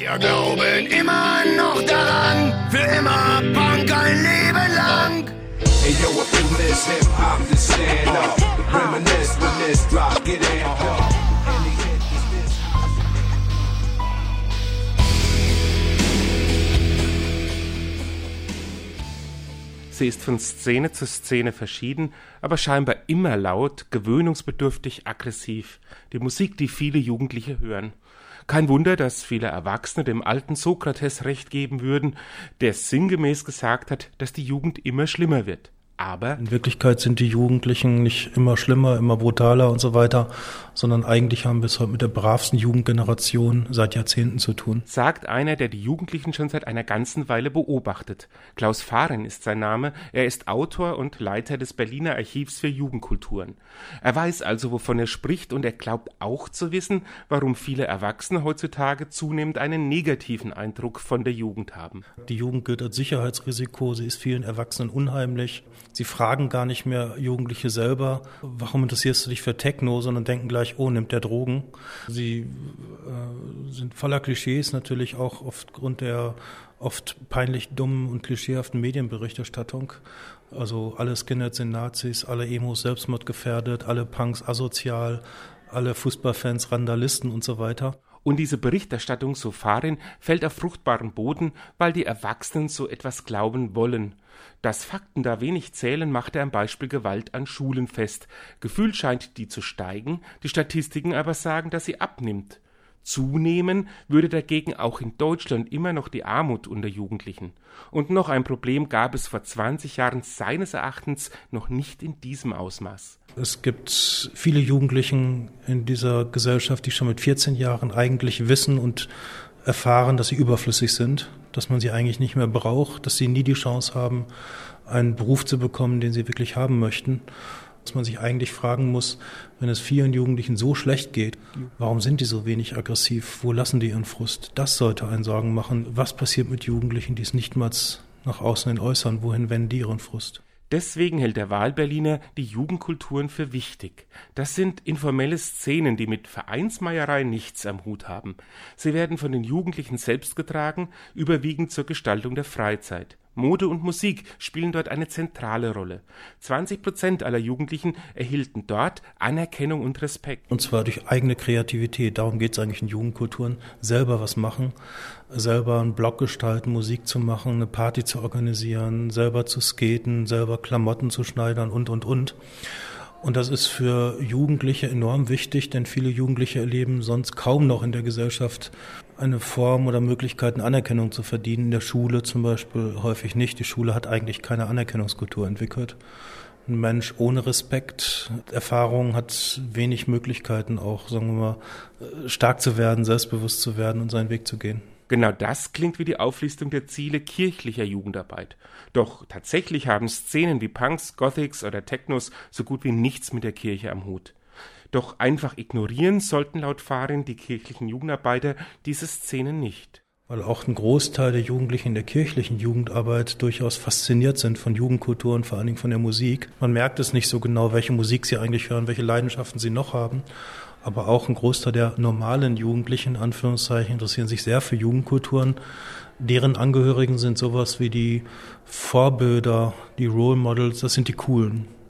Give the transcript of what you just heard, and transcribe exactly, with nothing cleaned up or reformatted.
Wir glauben immer noch daran, für immer Punk ein Leben lang. Hey yo, up in this hip-hop, just stand up. Reminisce when this drop, get amped up. Sie ist von Szene zu Szene verschieden, aber scheinbar immer laut, gewöhnungsbedürftig, aggressiv. Die Musik, die viele Jugendliche hören. Kein Wunder, dass viele Erwachsene dem alten Sokrates recht geben würden, der sinngemäß gesagt hat, dass die Jugend immer schlimmer wird. Aber in Wirklichkeit sind die Jugendlichen nicht immer schlimmer, immer brutaler und so weiter, sondern eigentlich haben wir es heute mit der bravsten Jugendgeneration seit Jahrzehnten zu tun. Sagt einer, der die Jugendlichen schon seit einer ganzen Weile beobachtet. Klaus Fahren ist sein Name, er ist Autor und Leiter des Berliner Archivs für Jugendkulturen. Er weiß also, wovon er spricht, und er glaubt auch zu wissen, warum viele Erwachsene heutzutage zunehmend einen negativen Eindruck von der Jugend haben. Die Jugend gilt als Sicherheitsrisiko, sie ist vielen Erwachsenen unheimlich. Sie fragen gar nicht mehr Jugendliche selber, warum interessierst du dich für Techno, sondern denken gleich, oh, nimmt der Drogen. Sie äh, sind voller Klischees, natürlich auch aufgrund der oft peinlich dummen und klischeehaften Medienberichterstattung. Also alle Skinheads sind Nazis, alle Emos selbstmordgefährdet, alle Punks asozial, alle Fußballfans Randalisten und so weiter. Und diese Berichterstattung, so Farin, fällt auf fruchtbaren Boden, weil die Erwachsenen so etwas glauben wollen. Dass Fakten da wenig zählen, macht er am Beispiel Gewalt an Schulen fest. Gefühlt scheint die zu steigen, die Statistiken aber sagen, dass sie abnimmt. Zunehmen würde dagegen auch in Deutschland immer noch die Armut unter Jugendlichen. Und noch ein Problem gab es vor zwanzig Jahren seines Erachtens noch nicht in diesem Ausmaß. Es gibt viele Jugendlichen in dieser Gesellschaft, die schon mit vierzehn Jahren eigentlich wissen und erfahren, dass sie überflüssig sind, dass man sie eigentlich nicht mehr braucht, dass sie nie die Chance haben, einen Beruf zu bekommen, den sie wirklich haben möchten. Dass man sich eigentlich fragen muss, wenn es vielen Jugendlichen so schlecht geht, warum sind die so wenig aggressiv? Wo lassen die ihren Frust? Das sollte einen Sorgen machen. Was passiert mit Jugendlichen, die es nichtmals nach außen hin äußern? Wohin wenden die ihren Frust? Deswegen hält der Wahlberliner die Jugendkulturen für wichtig. Das sind informelle Szenen, die mit Vereinsmeierei nichts am Hut haben. Sie werden von den Jugendlichen selbst getragen, überwiegend zur Gestaltung der Freizeit. Mode und Musik spielen dort eine zentrale Rolle. zwanzig Prozent aller Jugendlichen erhielten dort Anerkennung und Respekt. Und zwar durch eigene Kreativität. Darum geht es eigentlich in Jugendkulturen. Selber was machen, selber einen Blog gestalten, Musik zu machen, eine Party zu organisieren, selber zu skaten, selber Klamotten zu schneidern und, und, und. Und das ist für Jugendliche enorm wichtig, denn viele Jugendliche erleben sonst kaum noch in der Gesellschaft eine Form oder Möglichkeiten, Anerkennung zu verdienen. In der Schule zum Beispiel häufig nicht. Die Schule hat eigentlich keine Anerkennungskultur entwickelt. Ein Mensch ohne Respekt, Erfahrung hat wenig Möglichkeiten auch, sagen wir mal, stark zu werden, selbstbewusst zu werden und seinen Weg zu gehen. Genau das klingt wie die Auflistung der Ziele kirchlicher Jugendarbeit. Doch tatsächlich haben Szenen wie Punks, Gothics oder Technos so gut wie nichts mit der Kirche am Hut. Doch einfach ignorieren sollten laut Farin die kirchlichen Jugendarbeiter diese Szenen nicht. Weil auch ein Großteil der Jugendlichen in der kirchlichen Jugendarbeit durchaus fasziniert sind von Jugendkultur und vor allen Dingen von der Musik. Man merkt es nicht so genau, welche Musik sie eigentlich hören, welche Leidenschaften sie noch haben. Aber auch ein Großteil der normalen Jugendlichen, in Anführungszeichen, interessieren sich sehr für Jugendkulturen. Deren Angehörigen sind sowas wie die Vorbilder, die Role Models, das sind die Coolen.